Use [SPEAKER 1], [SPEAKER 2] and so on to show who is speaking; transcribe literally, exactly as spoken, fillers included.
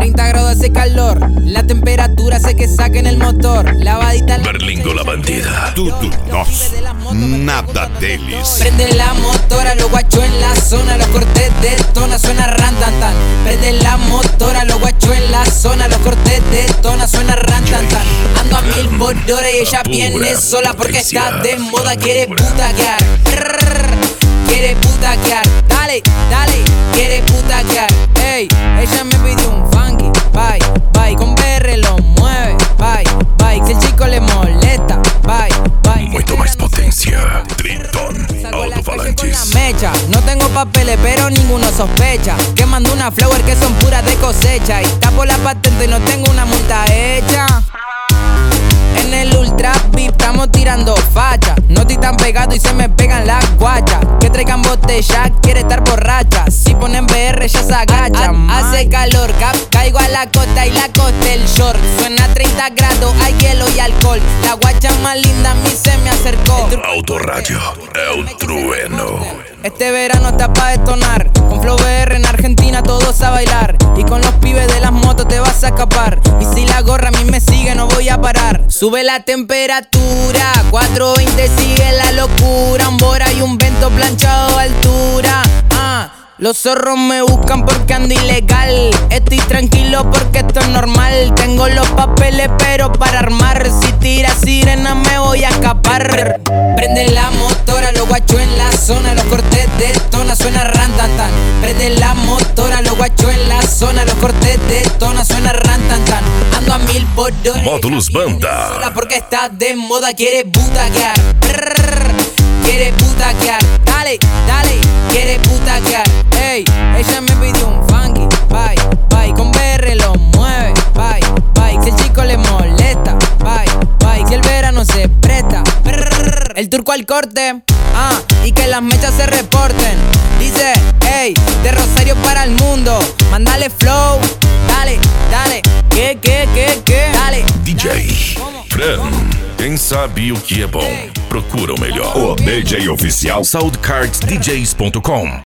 [SPEAKER 1] treinta grados hace calor, la temperatura hace que saquen el motor. Lavadita la
[SPEAKER 2] Berlingo la bandida.
[SPEAKER 3] Tudo nosso, nada deles.
[SPEAKER 1] Prende la motora, los guachos en la zona, los cortes de tona suena ran tan tan. Prende la motora, los guachos en la zona, los cortes de tona suena ran tan tan. Ando a mil por hora y ella viene sola porque está de moda, quiere putaquear. Quiere putaquear, dale, dale, quiere putaquear. Ey, ella me pidió un funky, bye, bye. Con B R lo mueve, bye, bye. Si el chico le molesta, bye, bye.
[SPEAKER 2] Muito mais potência. Triton Alto-Falantes.
[SPEAKER 1] Mecha, no tengo papeles pero ninguno sospecha que mando una flower que son puras de cosecha. Y tapo la patente y no tengo una multa hecha. En el ultra VIP estamos tirando facha. No estoy tan pegado y se me pegan las guachas. Que traigan botella, quiere estar borracha. Si ponen B R ya se agachan. Hace calor, cap, caigo a la costa y la costa el short. Suena treinta grados, hay hielo y alcohol. La guacha más linda a mí se me acercó.
[SPEAKER 2] Autoradio, el trueno.
[SPEAKER 1] Este verano está pa' detonar. Con Flow B R en Argentina todos a bailar. Y con los pibes de las motos te vas a escapar. Y si la gorra a mí me sigue no voy a parar. Sube la temperatura, cuatro veinte sigue la locura. Un bora y un vento planchado a altura. Ah, los zorros me buscan porque ando ilegal. Estoy tranquilo porque esto es normal. Tengo los papeles pero para armar. Si tira sirena me voy a escapar. Prende la motora, los guachos en la zona, los cortes de tona suena ran tan tan. Prende la motora, los guachos en la zona, los cortes de tona suena ran tan tan. Ando a mil por hora.
[SPEAKER 2] Módulos Banda.
[SPEAKER 1] Sola porque está de moda, quiere butaquear. Quiere butaquear, dale, dale, quiere butaquear. Ey, ella me pidió un funky, bye, bye. Con B R lo mueve, bye, bye. Si el chico le molesta, bye, bye. Si el verano se presta, brrr, el turco al corte, ah, y que las mechas se reporten. Dice, ey, de Rosario para el mundo, mándale flow, dale, dale, que, que, que, que, dale.
[SPEAKER 2] D J Fran, quem sabe o que é bom, procura o melhor.
[SPEAKER 3] O D J oficial
[SPEAKER 2] soundcards d js ponto com